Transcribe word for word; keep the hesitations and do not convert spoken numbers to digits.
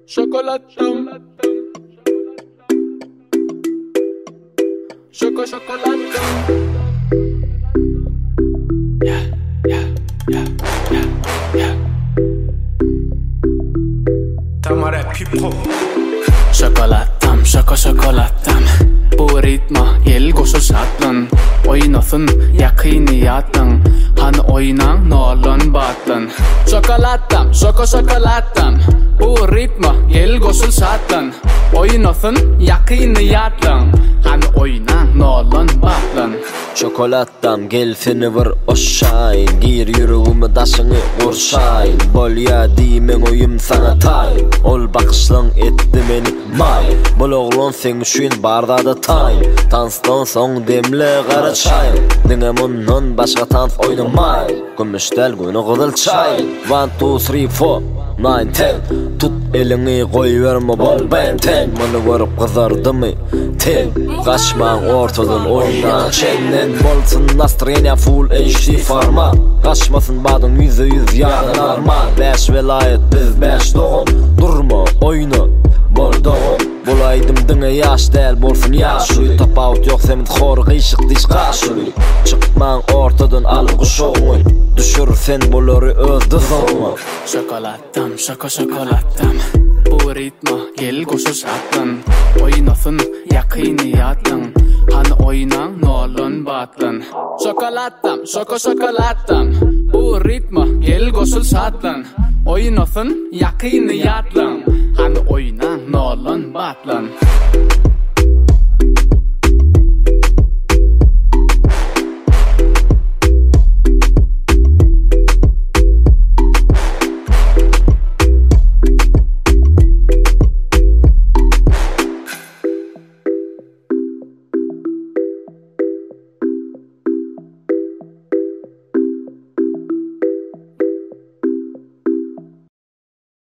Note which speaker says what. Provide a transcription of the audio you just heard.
Speaker 1: Şokoladım. Şoko şokoladım. Yeah, yeah, yeah, yeah, yeah. Tamara pipo. Şokoladım, şoko şokoladım. Bu ritma gelgosu satlan. Oynasın yakıniyatın. Han oynan nolun batın. Şokoladım, şoko şokoladım. Bu ritma gelgosu satlan. Oynasın yakıniyatın. Han oynan nolun batın.
Speaker 2: Şokolattam gelfini var oşayn. Gir yüreğimi daşını vurşayn. Bolya dimen oyum sana tay. Ol bakışlan etti meni may. Bol oğlun sen şuyn barda da tay. Tanstan son demle qara çay. Dine mundan başka tans oynamay. Gümüştel günü qızıl çay. One, two, three, four, nine, ten. Tut elini koy verme bol ben ten. Bana varıp kızardı mı ten. Kaçman ortadan oyna çenden. Bolsun nastrenya full H D format. Kaçmasın badın yüzde yüz yarın arman. Beş velayet biz beş doğum. Durma oyna bol doğum. Bulaydım dine yaş del bolsun yaş. Şuy tapavut yok semin xor gıyşık diş kaşuy. Çıkman ortadan al kuşoğun. Düşür sen bolları öldü zorma.
Speaker 1: Şokoladım, şoko şokoladım. Bu ritma gelgosu satlan. Oynasın yakıniyatın. Han oynan nolun batın. Şokoladım, şoko şokoladım. Bu ritma gelgosu satlan. Oynasın yakıniyatın. Han oynan nolun batın.